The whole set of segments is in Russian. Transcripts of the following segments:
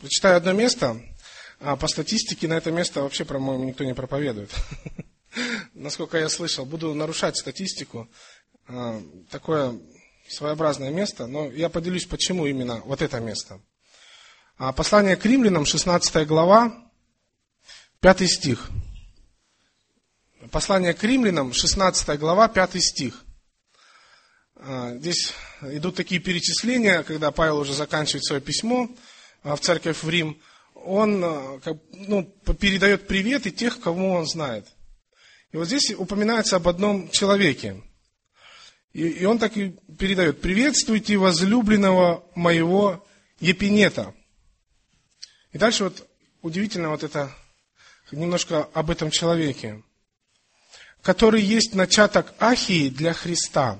Прочитаю одно место, а по статистике на это место вообще, по-моему, никто не проповедует. Насколько я слышал, буду нарушать статистику. Такое своеобразное место, но я поделюсь, почему именно вот это место. Послание к римлянам, 16 глава, 5 стих. Послание к римлянам, 16 глава, 5 стих. Здесь идут такие перечисления, когда Павел уже заканчивает свое письмо в церковь в Рим. Он передает приветы тех, кому он знает. И вот здесь упоминается об одном человеке. И он так и передает: «Приветствуйте возлюбленного моего Епинета». И дальше вот удивительно вот это, немножко об этом человеке, который есть начаток Ахии для Христа.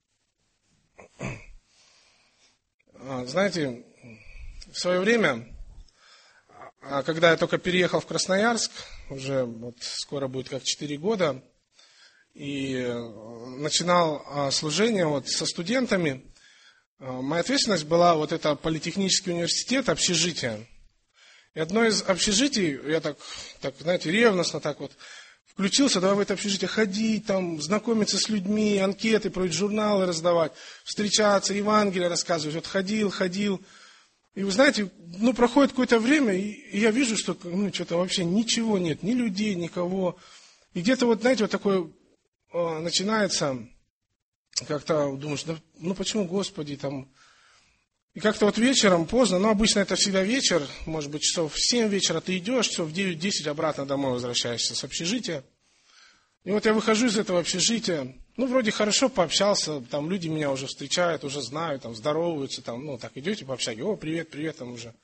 Знаете, в свое время, когда я только переехал в Красноярск, уже вот скоро будет как 4 года, и начинал служение вот со студентами, моя ответственность была вот это политехнический университет, общежитие. И одно из общежитий, я так, знаете, ревностно так вот включился: давай в это общежитие ходить, там, знакомиться с людьми, анкеты, журналы раздавать, встречаться, Евангелие рассказывать. Вот ходил. И вы знаете, проходит какое-то время, и я вижу, что что-то вообще ничего нет, ни людей, никого. И где-то вот, знаете, вот такое начинается, как-то думаешь, почему, Господи, там. И как-то вот вечером поздно, обычно это всегда вечер, может быть, часов в 7 вечера ты идешь, часов в 9-10 обратно домой возвращаешься с общежития. И вот я выхожу из этого общежития, вроде хорошо пообщался, там люди меня уже встречают, уже знают, там здороваются, там, так идете по общаге: о, привет, там уже.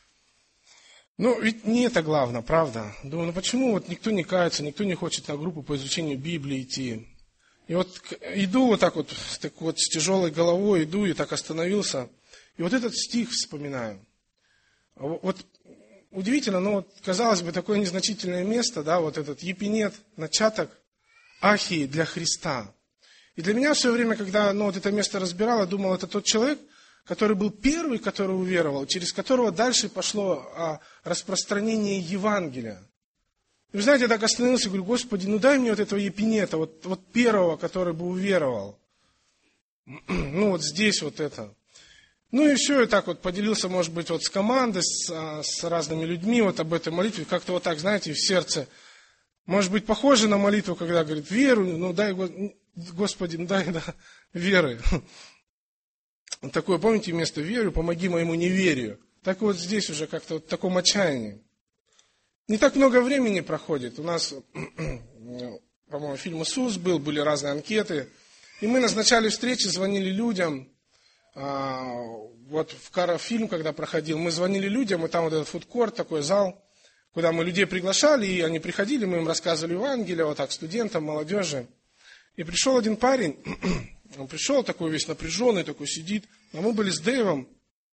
Ведь не это главное, правда. Думаю, почему вот никто не кается, никто не хочет на группу по изучению Библии идти. И вот иду вот так вот с тяжелой головой, иду и так остановился. И вот этот стих вспоминаю. Вот удивительно, казалось бы, такое незначительное место, да, вот этот Епинет, начаток Ахии для Христа. И для меня все время, когда это место разбирал, я думал, это тот человек, который был первый, который уверовал, через которого дальше пошло распространение Евангелия. И вы знаете, я так остановился и говорю: Господи, дай мне вот этого Епинета, вот первого, который бы уверовал. Вот здесь вот это. И все, и так вот поделился, может быть, вот с командой, с разными людьми вот об этой молитве. Как-то вот так, знаете, в сердце. Может быть, похоже на молитву, когда говорит: верую, дай, Господи, дай веры. Такое, помните, место: верю, помоги моему неверию. Так вот здесь уже как-то вот в таком отчаянии. Не так много времени проходит. У нас, по-моему, фильм «Иисус» были разные анкеты. И мы назначали встречи, звонили людям. Вот в фильм, когда проходил, мы звонили людям, и там вот этот фудкорт, такой зал, куда мы людей приглашали, и они приходили, мы им рассказывали Евангелие, вот так, студентам, молодежи. И пришел один парень, он пришел такой весь напряженный, такой сидит, а мы были с Дэйвом.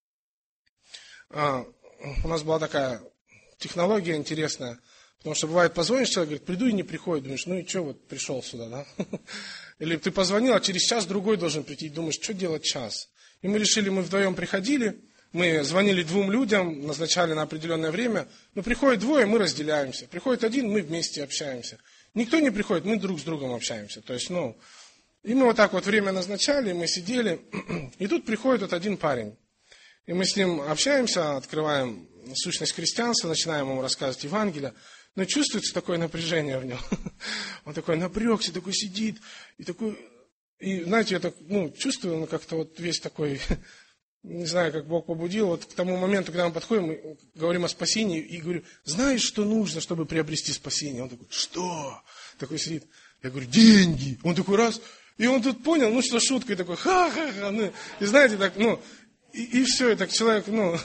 У нас была такая технология интересная, потому что бывает, позвонишь, человек говорит: приду, и не приходит, думаешь, и что вот пришел сюда, да? Или ты позвонил, а через час другой должен прийти, думаешь, что делать час? И мы решили, мы вдвоем приходили, мы звонили 2 людям, назначали на определенное время. Приходит 2, мы разделяемся. Приходит 1, мы вместе общаемся. Никто не приходит, мы друг с другом общаемся. То есть, и мы вот так вот время назначали, мы сидели. И тут приходит вот один парень. И мы с ним общаемся, открываем сущность христианства, начинаем ему рассказывать Евангелие. Но чувствуется такое напряжение в нем. Он такой напрягся, такой сидит, и такой... И, знаете, я так, чувствую, как-то вот весь такой, не знаю, как Бог побудил, вот к тому моменту, когда мы подходим, мы говорим о спасении, и говорю: знаешь, что нужно, чтобы приобрести спасение? Он такой: что? Такой сидит. Я говорю: деньги. Он такой раз, и он тут понял, что шуткой такой: ха-ха-ха. И знаете, так, и все, и так человек,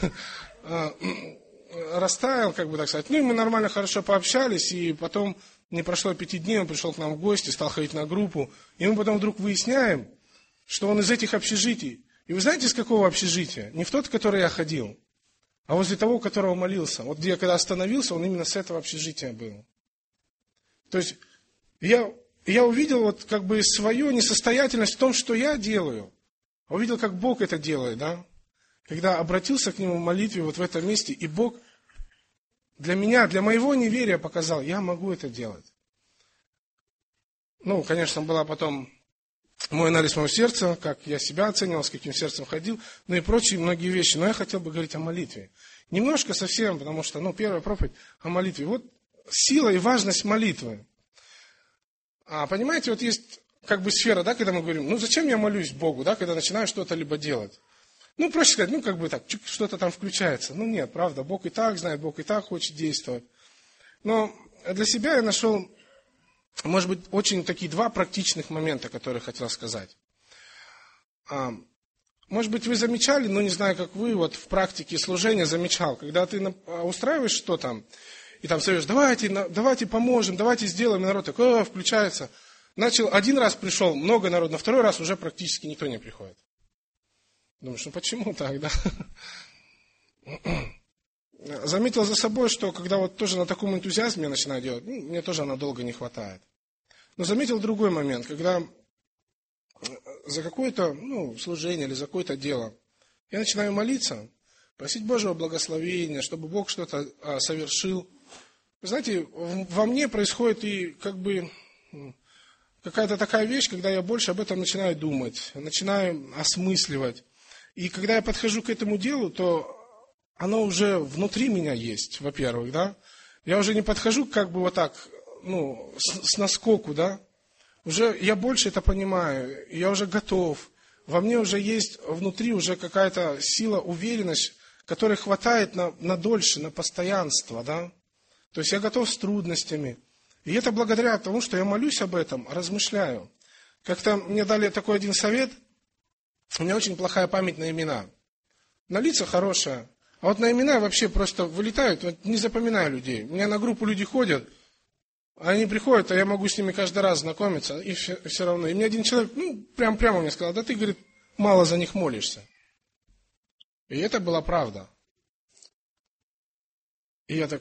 растаял, как бы так сказать. И мы нормально, хорошо пообщались, и потом... Не прошло 5 дней, он пришел к нам в гости, стал ходить на группу. И мы потом вдруг выясняем, что он из этих общежитий. И вы знаете, из какого общежития? Не в тот, в который я ходил, а возле того, у которого молился. Вот где я когда остановился, он именно с этого общежития был. То есть я увидел вот как бы свою несостоятельность в том, что я делаю. А увидел, как Бог это делает, да? когда обратился к Нему в молитве вот в этом месте, и Бог для меня, для моего неверия показал, я могу это делать. Ну, конечно, была потом мой анализ моего сердца, как я себя оценивал, с каким сердцем ходил, ну и прочие многие вещи. Но я хотел бы говорить о молитве. Немножко совсем, потому что, первая проповедь о молитве. Вот сила и важность молитвы. Понимаете, вот есть как бы сфера, да, когда мы говорим, зачем я молюсь Богу, да, когда начинаю что-то либо делать. Проще сказать, как бы так, что-то там включается. Нет, правда, Бог и так знает, Бог и так хочет действовать. Но для себя я нашел, может быть, очень такие два практичных момента, которые хотел сказать. Может быть, вы замечали, но не знаю, как вы, вот в практике служения замечал, когда ты устраиваешь что-то, и там совешь, давайте поможем, давайте сделаем, и народ такой, включается. Начал, один раз пришел, много народу, на второй раз уже практически никто не приходит. Думаешь, почему так, да? Заметил за собой, что когда вот тоже на таком энтузиазме я начинаю делать, мне тоже надолго не хватает. Но заметил другой момент, когда за какое-то служение или за какое-то дело я начинаю молиться, просить Божьего благословения, чтобы Бог что-то совершил. Вы знаете, во мне происходит и как бы какая-то такая вещь, когда я больше об этом начинаю думать, начинаю осмысливать. И когда я подхожу к этому делу, то оно уже внутри меня есть, во-первых, да. Я уже не подхожу как бы вот так, с наскоку, да. Уже я больше это понимаю, я уже готов. Во мне уже есть внутри уже какая-то сила, уверенность, которой хватает на дольше, на постоянство, да. То есть я готов с трудностями. И это благодаря тому, что я молюсь об этом, размышляю. Как-то мне дали такой один совет. У меня очень плохая память на имена. На лица хорошая. А вот на имена вообще просто вылетают, не запоминаю людей. У меня на группу люди ходят, они приходят, а я могу с ними каждый раз знакомиться, и все равно. И мне один человек, прямо мне сказал, да ты, говорит, мало за них молишься. И это была правда. И я так,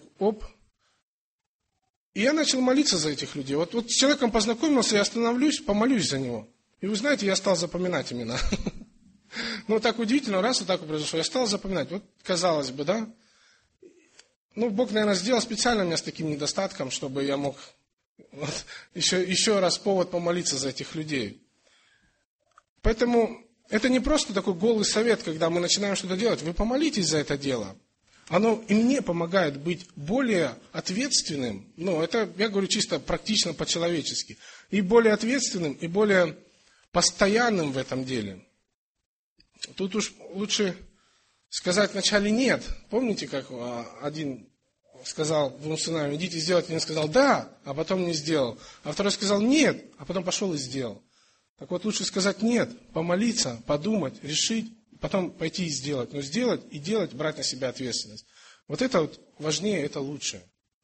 И я начал молиться за этих людей. Вот с человеком познакомился, я остановлюсь, помолюсь за него. И вы знаете, я стал запоминать имена. Так удивительно, раз вот так вот произошло, я стал запоминать. Вот, казалось бы, да. Бог, наверное, сделал специально меня с таким недостатком, чтобы я мог еще раз повод помолиться за этих людей. Поэтому это не просто такой голый совет, когда мы начинаем что-то делать. Вы помолитесь за это дело. Оно и мне помогает быть более ответственным. Это, я говорю, чисто практично по-человечески. И более ответственным, и более постоянным в этом деле. Тут уж лучше сказать вначале нет. Помните, как один сказал двум сыновьям, идите сделайте. Один сказал да, а потом не сделал. А второй сказал нет, а потом пошел и сделал. Так вот, лучше сказать нет, помолиться, подумать, решить, потом пойти и сделать. Но сделать и делать, брать на себя ответственность. Вот это вот важнее, это лучше.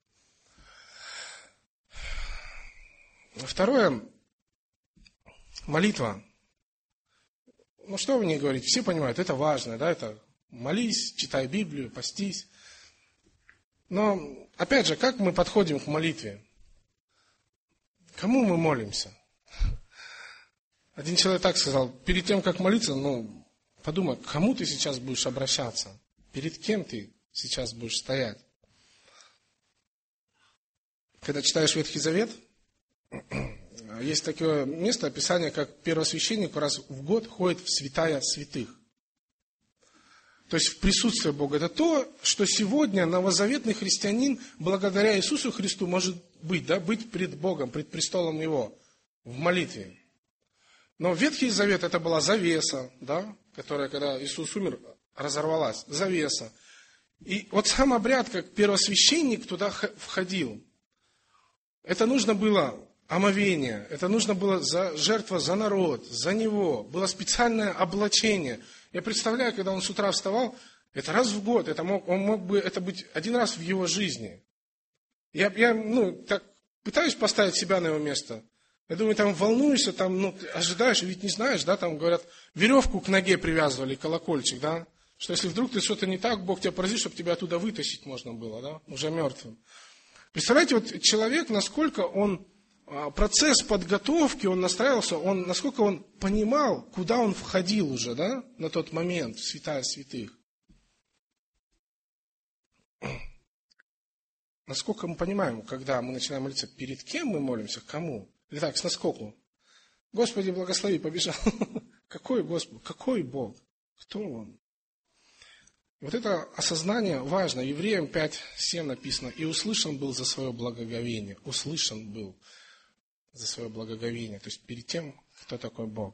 Второе, молитва. Что вы мне говорите? Все понимают, это важно, да, это молись, читай Библию, постись. Но, опять же, как мы подходим к молитве? Кому мы молимся? Один человек так сказал, перед тем, как молиться, подумай, к кому ты сейчас будешь обращаться? Перед кем ты сейчас будешь стоять? Когда читаешь Ветхий Завет, есть такое место, описание, как первосвященник раз в год ходит в святая святых. То есть в присутствие Бога. Это то, что сегодня новозаветный христианин, благодаря Иисусу Христу, может быть, да, быть пред Богом, пред престолом Его, в молитве. Но Ветхий Завет это была завеса, да, которая, когда Иисус умер, разорвалась. Завеса. И вот сам обряд, как первосвященник туда входил, это нужно было омовение, это нужно было жертва за народ, за него. Было специальное облачение. Я представляю, когда он с утра вставал, это раз в год, это мог бы это быть один раз в его жизни. Я так пытаюсь поставить себя на его место. Я думаю, там волнуешься, ожидаешь, ведь не знаешь, да, там говорят, веревку к ноге привязывали, колокольчик, да, что если вдруг ты что-то не так, Бог тебя поразит, чтобы тебя оттуда вытащить можно было, да, уже мертвым. Представляете, вот человек, насколько он процесс подготовки, он настраивался, насколько он понимал, куда он входил уже, да, на тот момент, в святая святых. Насколько мы понимаем, когда мы начинаем молиться, перед кем мы молимся, кому? Итак, с наскоку. Господи, благослови, побежал. Какой Господь? Какой Бог? Кто Он? Вот это осознание важно. Евреям 5:7 написано. И услышан был за свое благоговение. Услышан был за свое благоговение. То есть перед тем, кто такой Бог.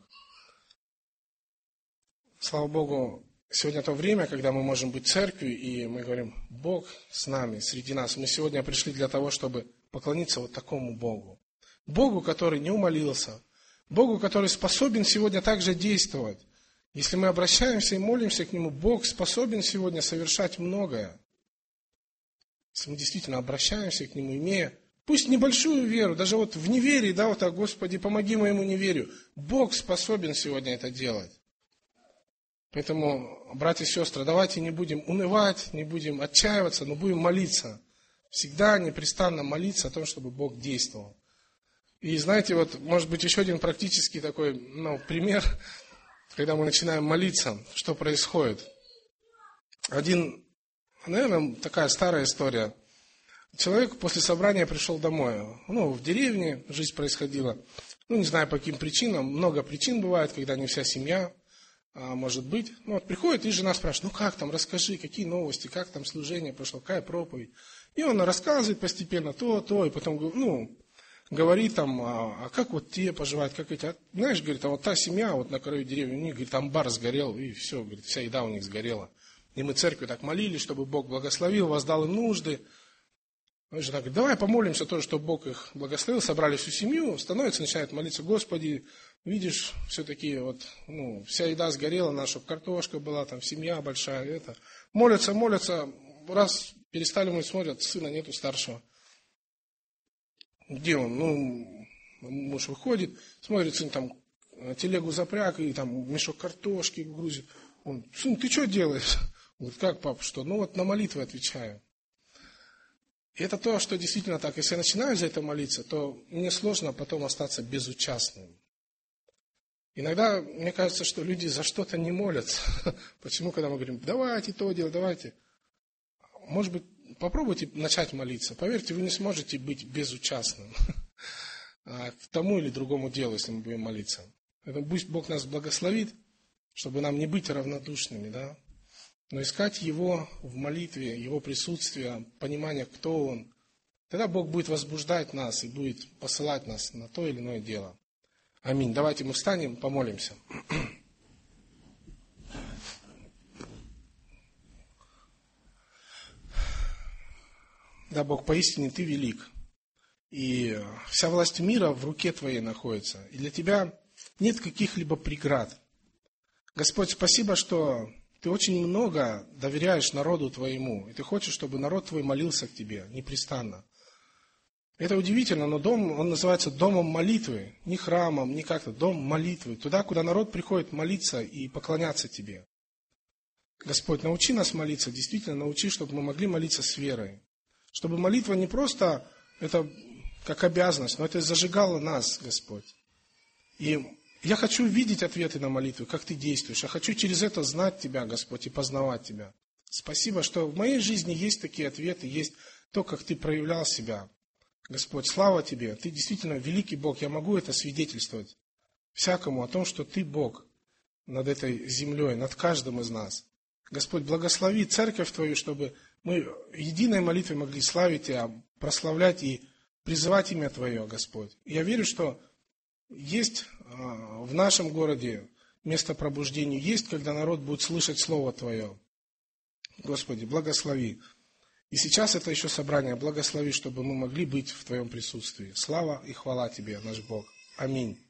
Слава Богу, сегодня то время, когда мы можем быть церковью, и мы говорим, Бог с нами, среди нас. Мы сегодня пришли для того, чтобы поклониться вот такому Богу. Богу, который не умолился. Богу, который способен сегодня также действовать. Если мы обращаемся и молимся к Нему, Бог способен сегодня совершать многое. Если мы действительно обращаемся к Нему, имея, пусть небольшую веру, даже вот в неверии, да, вот так, Господи, помоги моему неверию. Бог способен сегодня это делать. Поэтому, братья и сестры, давайте не будем унывать, не будем отчаиваться, но будем молиться. Всегда непрестанно молиться о том, чтобы Бог действовал. И знаете, вот, может быть, еще один практический такой, пример, когда мы начинаем молиться, что происходит. Наверное, такая старая история. Человек после собрания пришел домой. В деревне жизнь происходила. Не знаю по каким причинам. Много причин бывает, когда не вся семья, может быть. Приходит, и жена спрашивает, как там, расскажи, какие новости, как там служение прошло, какая проповедь. И он рассказывает постепенно то, и потом, говорит там, а как вот те поживают, как эти. Знаешь, говорит, вот та семья вот на краю деревни, у них, говорит, амбар сгорел, и все, говорит, вся еда у них сгорела. И мы церковью так молились, чтобы Бог благословил, воздал им нужды. Жена говорит, давай помолимся тоже, чтобы Бог их благословил. Собрали всю семью, становится, начинает молиться, Господи, видишь, все-таки вся еда сгорела, наша картошка была, там семья большая, это. Молятся, раз перестали молиться, смотрят, сына нету старшего. Где он? Муж выходит, смотрит, сын там телегу запряг, и там мешок картошки грузит. Он, сын, ты что делаешь? Он говорит, как, папа, что? На молитвы отвечаю. И это то, что действительно так. Если я начинаю за это молиться, то мне сложно потом остаться безучастным. Иногда мне кажется, что люди за что-то не молятся. Почему, когда мы говорим, давайте то делать, давайте. Может быть, попробуйте начать молиться. Поверьте, вы не сможете быть безучастным к тому или другому делу, если мы будем молиться. Поэтому пусть Бог нас благословит, чтобы нам не быть равнодушными, да? Но искать Его в молитве, Его присутствие, понимание, кто Он. Тогда Бог будет возбуждать нас и будет посылать нас на то или иное дело. Аминь. Давайте мы встанем, помолимся. Да, Бог, поистине Ты велик. И вся власть мира в руке Твоей находится. И для Тебя нет каких-либо преград. Господь, спасибо, что Ты очень много доверяешь народу Твоему. И Ты хочешь, чтобы народ Твой молился к Тебе непрестанно. Это удивительно, но дом, он называется домом молитвы. Не храмом, не как-то. Дом молитвы. Туда, куда народ приходит молиться и поклоняться Тебе. Господь, научи нас молиться. Действительно, научи, чтобы мы могли молиться с верой. Чтобы молитва не просто, это как обязанность, но это зажигало нас, Господь. И я хочу видеть ответы на молитву, как Ты действуешь. Я хочу через это знать Тебя, Господь, и познавать Тебя. Спасибо, что в моей жизни есть такие ответы, есть то, как Ты проявлял себя. Господь, слава Тебе, Ты действительно великий Бог. Я могу это свидетельствовать всякому о том, что Ты Бог над этой землей, над каждым из нас. Господь, благослови церковь Твою, чтобы мы единой молитвой могли славить Тебя, прославлять и призывать имя Твое, Господь. Я верю, что есть в нашем городе место пробуждения, есть, когда народ будет слышать Слово Твое. Господи, благослови. И сейчас это еще собрание, благослови, чтобы мы могли быть в Твоем присутствии. Слава и хвала Тебе, наш Бог. Аминь.